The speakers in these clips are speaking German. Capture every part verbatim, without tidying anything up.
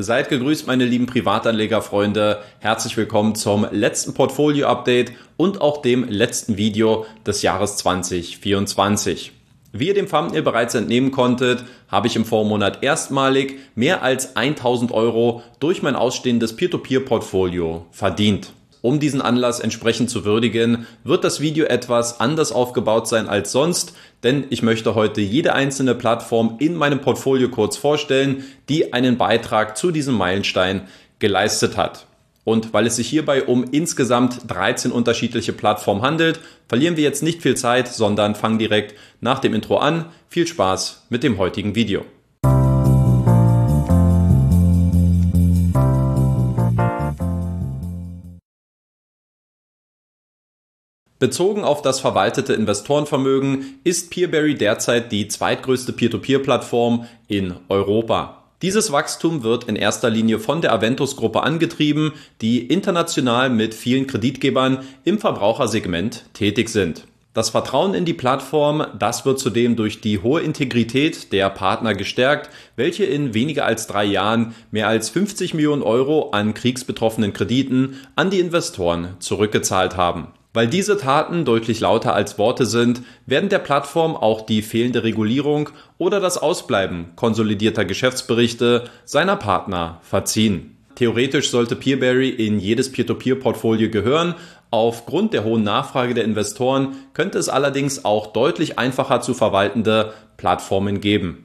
Seid gegrüßt, meine lieben Privatanlegerfreunde. Herzlich willkommen zum letzten Portfolio-Update und auch dem letzten Video des Jahres zwanzig vierundzwanzig. Wie ihr dem Thumbnail bereits entnehmen konntet, habe ich im Vormonat erstmalig mehr als tausend Euro durch mein ausstehendes Peer-to-Peer-Portfolio verdient. Um diesen Anlass entsprechend zu würdigen, wird das Video etwas anders aufgebaut sein als sonst, denn ich möchte heute jede einzelne Plattform in meinem Portfolio kurz vorstellen, die einen Beitrag zu diesem Meilenstein geleistet hat. Und weil es sich hierbei um insgesamt dreizehn unterschiedliche Plattformen handelt, verlieren wir jetzt nicht viel Zeit, sondern fangen direkt nach dem Intro an. Viel Spaß mit dem heutigen Video. Bezogen auf das verwaltete Investorenvermögen ist Peerberry derzeit die zweitgrößte Peer-to-Peer-Plattform in Europa. Dieses Wachstum wird in erster Linie von der Aventus-Gruppe angetrieben, die international mit vielen Kreditgebern im Verbrauchersegment tätig sind. Das Vertrauen in die Plattform, das wird zudem durch die hohe Integrität der Partner gestärkt, welche in weniger als drei Jahren mehr als fünfzig Millionen Euro an kriegsbetroffenen Krediten an die Investoren zurückgezahlt haben. Weil diese Taten deutlich lauter als Worte sind, werden der Plattform auch die fehlende Regulierung oder das Ausbleiben konsolidierter Geschäftsberichte seiner Partner verziehen. Theoretisch sollte Peerberry in jedes Peer-to-Peer-Portfolio gehören. Aufgrund der hohen Nachfrage der Investoren könnte es allerdings auch deutlich einfacher zu verwaltende Plattformen geben.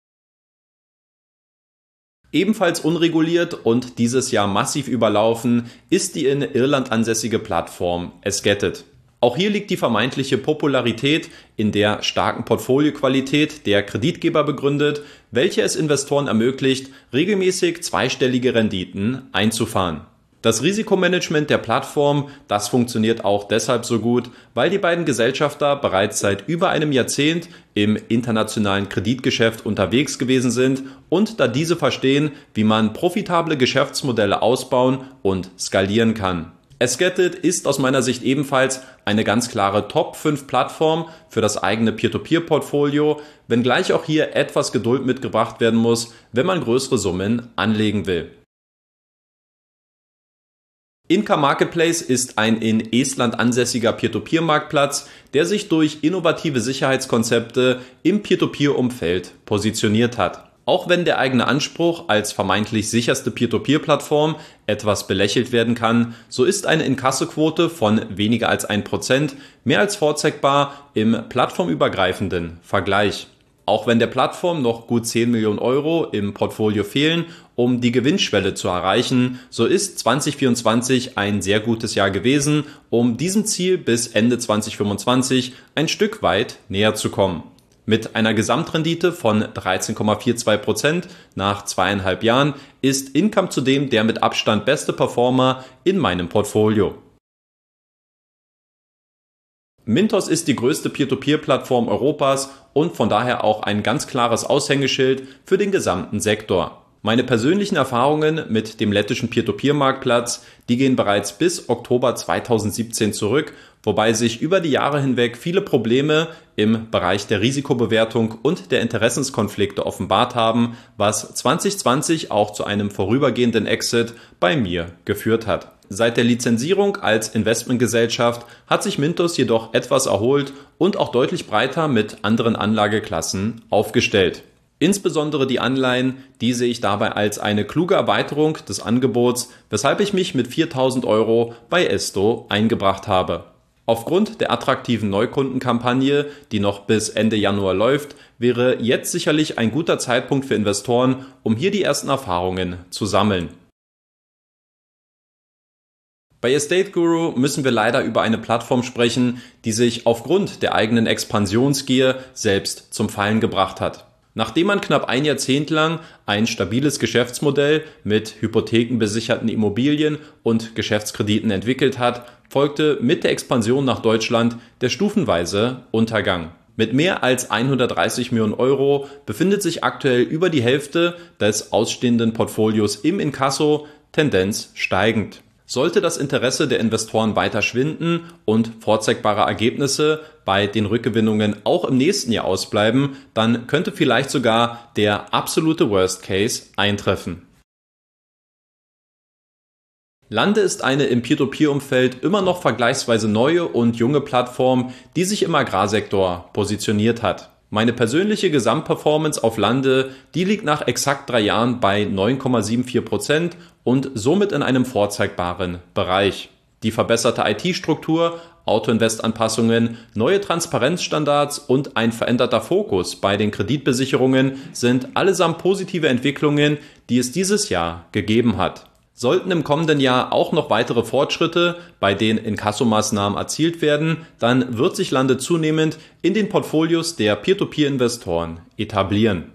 Ebenfalls unreguliert und dieses Jahr massiv überlaufen ist die in Irland ansässige Plattform Esgetted. Auch hier liegt die vermeintliche Popularität in der starken Portfolioqualität der Kreditgeber begründet, welche es Investoren ermöglicht, regelmäßig zweistellige Renditen einzufahren. Das Risikomanagement der Plattform, das funktioniert auch deshalb so gut, weil die beiden Gesellschafter bereits seit über einem Jahrzehnt im internationalen Kreditgeschäft unterwegs gewesen sind und da diese verstehen, wie man profitable Geschäftsmodelle ausbauen und skalieren kann. Esgetted ist aus meiner Sicht ebenfalls eine ganz klare Top fünf Plattform für das eigene Peer-to-Peer-Portfolio, wenngleich auch hier etwas Geduld mitgebracht werden muss, wenn man größere Summen anlegen will. Inka Marketplace ist ein in Estland ansässiger Peer-to-Peer-Marktplatz, der sich durch innovative Sicherheitskonzepte im Peer-to-Peer-Umfeld positioniert hat. Auch wenn der eigene Anspruch als vermeintlich sicherste Peer-to-Peer-Plattform etwas belächelt werden kann, so ist eine Inkassoquote von weniger als ein Prozent mehr als vorzeigbar im plattformübergreifenden Vergleich. Auch wenn der Plattform noch gut zehn Millionen Euro im Portfolio fehlen, um die Gewinnschwelle zu erreichen, so ist zwanzig vierundzwanzig ein sehr gutes Jahr gewesen, um diesem Ziel bis Ende zwanzig fünfundzwanzig ein Stück weit näher zu kommen. Mit einer Gesamtrendite von dreizehn Komma zweiundvierzig Prozent nach zweieinhalb Jahren ist Income zudem der mit Abstand beste Performer in meinem Portfolio. Mintos ist die größte Peer-to-Peer-Plattform Europas und von daher auch ein ganz klares Aushängeschild für den gesamten Sektor. Meine persönlichen Erfahrungen mit dem lettischen Peer-to-Peer-Marktplatz, die gehen bereits bis Oktober zweitausendsiebzehn zurück, wobei sich über die Jahre hinweg viele Probleme im Bereich der Risikobewertung und der Interessenskonflikte offenbart haben, was zwanzig zwanzig auch zu einem vorübergehenden Exit bei mir geführt hat. Seit der Lizenzierung als Investmentgesellschaft hat sich Mintos jedoch etwas erholt und auch deutlich breiter mit anderen Anlageklassen aufgestellt. Insbesondere die Anleihen, die sehe ich dabei als eine kluge Erweiterung des Angebots, weshalb ich mich mit viertausend Euro bei Esto eingebracht habe. Aufgrund der attraktiven Neukundenkampagne, die noch bis Ende Januar läuft, wäre jetzt sicherlich ein guter Zeitpunkt für Investoren, um hier die ersten Erfahrungen zu sammeln. Bei Estate Guru müssen wir leider über eine Plattform sprechen, die sich aufgrund der eigenen Expansionsgier selbst zum Fallen gebracht hat. Nachdem man knapp ein Jahrzehnt lang ein stabiles Geschäftsmodell mit hypothekenbesicherten Immobilien und Geschäftskrediten entwickelt hat, folgte mit der Expansion nach Deutschland der stufenweise Untergang. Mit mehr als hundertdreißig Millionen Euro befindet sich aktuell über die Hälfte des ausstehenden Portfolios im Inkasso, Tendenz steigend. Sollte das Interesse der Investoren weiter schwinden und vorzeigbare Ergebnisse bei den Rückgewinnungen auch im nächsten Jahr ausbleiben, dann könnte vielleicht sogar der absolute Worst Case eintreffen. Lande ist eine im Peer-to-Peer-Umfeld immer noch vergleichsweise neue und junge Plattform, die sich im Agrarsektor positioniert hat. Meine persönliche Gesamtperformance auf Lande, die liegt nach exakt drei Jahren bei neun Komma vierundsiebzig Prozent und somit in einem vorzeigbaren Bereich. Die verbesserte I T-Struktur, Auto-Invest-Anpassungen, neue Transparenzstandards und ein veränderter Fokus bei den Kreditbesicherungen sind allesamt positive Entwicklungen, die es dieses Jahr gegeben hat. Sollten im kommenden Jahr auch noch weitere Fortschritte bei den Inkassomaßnahmen erzielt werden, dann wird sich Lande zunehmend in den Portfolios der Peer-to-Peer-Investoren etablieren.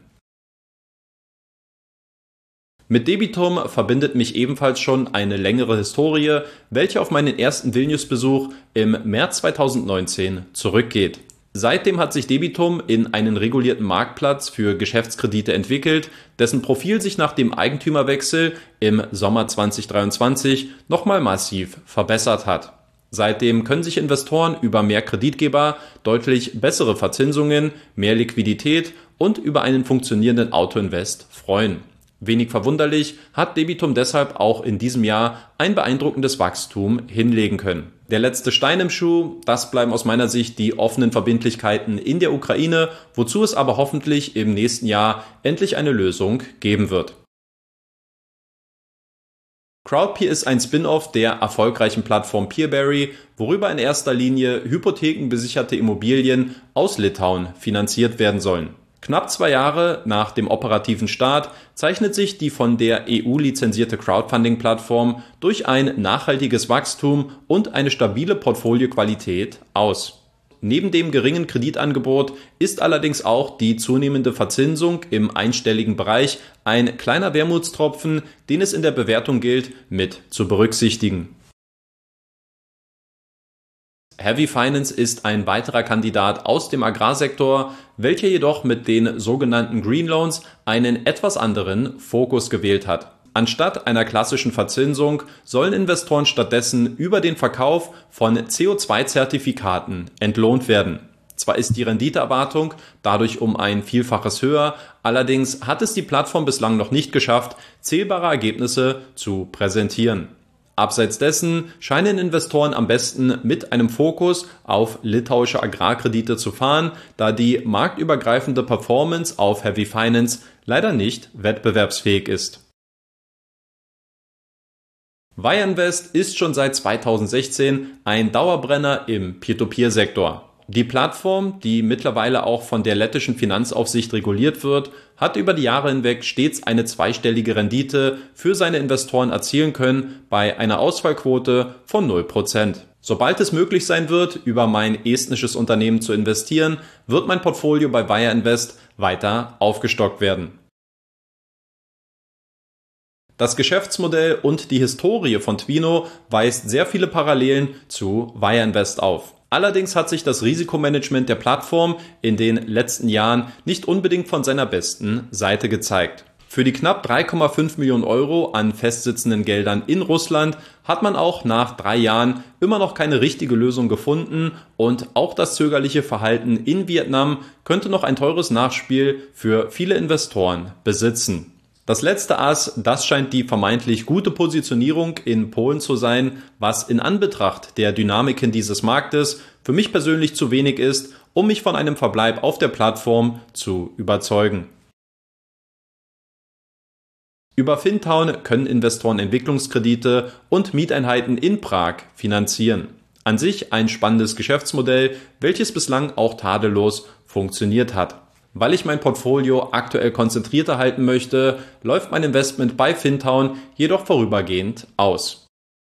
Mit Debitum verbindet mich ebenfalls schon eine längere Historie, welche auf meinen ersten Vilnius-Besuch im März zweitausendneunzehn zurückgeht. Seitdem hat sich Debitum in einen regulierten Marktplatz für Geschäftskredite entwickelt, dessen Profil sich nach dem Eigentümerwechsel im Sommer zweitausenddreiundzwanzig nochmal massiv verbessert hat. Seitdem können sich Investoren über mehr Kreditgeber, deutlich bessere Verzinsungen, mehr Liquidität und über einen funktionierenden Auto-Invest freuen. Wenig verwunderlich hat Debitum deshalb auch in diesem Jahr ein beeindruckendes Wachstum hinlegen können. Der letzte Stein im Schuh, das bleiben aus meiner Sicht die offenen Verbindlichkeiten in der Ukraine, wozu es aber hoffentlich im nächsten Jahr endlich eine Lösung geben wird. Crowdpeer ist ein Spin-off der erfolgreichen Plattform Peerberry, worüber in erster Linie hypothekenbesicherte Immobilien aus Litauen finanziert werden sollen. Knapp zwei Jahre nach dem operativen Start zeichnet sich die von der E U lizenzierte Crowdfunding-Plattform durch ein nachhaltiges Wachstum und eine stabile Portfolioqualität aus. Neben dem geringen Kreditangebot ist allerdings auch die zunehmende Verzinsung im einstelligen Bereich ein kleiner Wermutstropfen, den es in der Bewertung gilt, mit zu berücksichtigen. Heavy Finance ist ein weiterer Kandidat aus dem Agrarsektor, welcher jedoch mit den sogenannten Green Loans einen etwas anderen Fokus gewählt hat. Anstatt einer klassischen Verzinsung sollen Investoren stattdessen über den Verkauf von C O zwei Zertifikaten entlohnt werden. Zwar ist die Renditeerwartung dadurch um ein Vielfaches höher, allerdings hat es die Plattform bislang noch nicht geschafft, zählbare Ergebnisse zu präsentieren. Abseits dessen scheinen Investoren am besten mit einem Fokus auf litauische Agrarkredite zu fahren, da die marktübergreifende Performance auf Heavy Finance leider nicht wettbewerbsfähig ist. Wire Invest ist schon seit zweitausendsechzehn ein Dauerbrenner im Peer-to-Peer-Sektor. Die Plattform, die mittlerweile auch von der lettischen Finanzaufsicht reguliert wird, hat über die Jahre hinweg stets eine zweistellige Rendite für seine Investoren erzielen können bei einer Ausfallquote von null Prozent. Sobald es möglich sein wird, über mein estnisches Unternehmen zu investieren, wird mein Portfolio bei Wire Invest weiter aufgestockt werden. Das Geschäftsmodell und die Historie von Twino weist sehr viele Parallelen zu Wire Invest auf. Allerdings hat sich das Risikomanagement der Plattform in den letzten Jahren nicht unbedingt von seiner besten Seite gezeigt. Für die knapp drei Komma fünf Millionen Euro an festsitzenden Geldern in Russland hat man auch nach drei Jahren immer noch keine richtige Lösung gefunden und auch das zögerliche Verhalten in Vietnam könnte noch ein teures Nachspiel für viele Investoren besitzen. Das letzte Ass, das scheint die vermeintlich gute Positionierung in Polen zu sein, was in Anbetracht der Dynamiken dieses Marktes für mich persönlich zu wenig ist, um mich von einem Verbleib auf der Plattform zu überzeugen. Über Fintown können Investoren Entwicklungskredite und Mieteinheiten in Prag finanzieren. An sich ein spannendes Geschäftsmodell, welches bislang auch tadellos funktioniert hat. Weil ich mein Portfolio aktuell konzentrierter halten möchte, läuft mein Investment bei Fintown jedoch vorübergehend aus.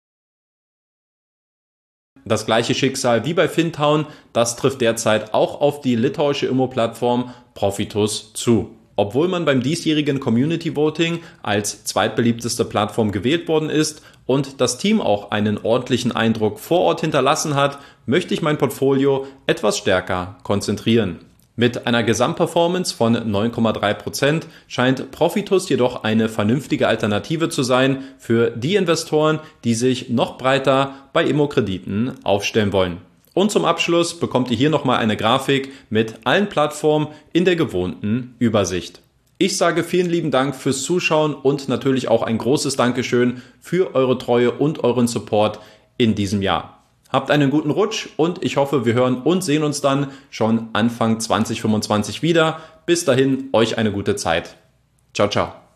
Das gleiche Schicksal wie bei Fintown, das trifft derzeit auch auf die litauische Immo-Plattform Profitus zu. Obwohl man beim diesjährigen Community Voting als zweitbeliebteste Plattform gewählt worden ist und das Team auch einen ordentlichen Eindruck vor Ort hinterlassen hat, möchte ich mein Portfolio etwas stärker konzentrieren. Mit einer Gesamtperformance von neun Komma drei Prozent scheint Profitus jedoch eine vernünftige Alternative zu sein für die Investoren, die sich noch breiter bei Immokrediten aufstellen wollen. Und zum Abschluss bekommt ihr hier nochmal eine Grafik mit allen Plattformen in der gewohnten Übersicht. Ich sage vielen lieben Dank fürs Zuschauen und natürlich auch ein großes Dankeschön für eure Treue und euren Support in diesem Jahr. Habt einen guten Rutsch und ich hoffe, wir hören und sehen uns dann schon Anfang zwanzig fünfundzwanzig wieder. Bis dahin, euch eine gute Zeit. Ciao, ciao.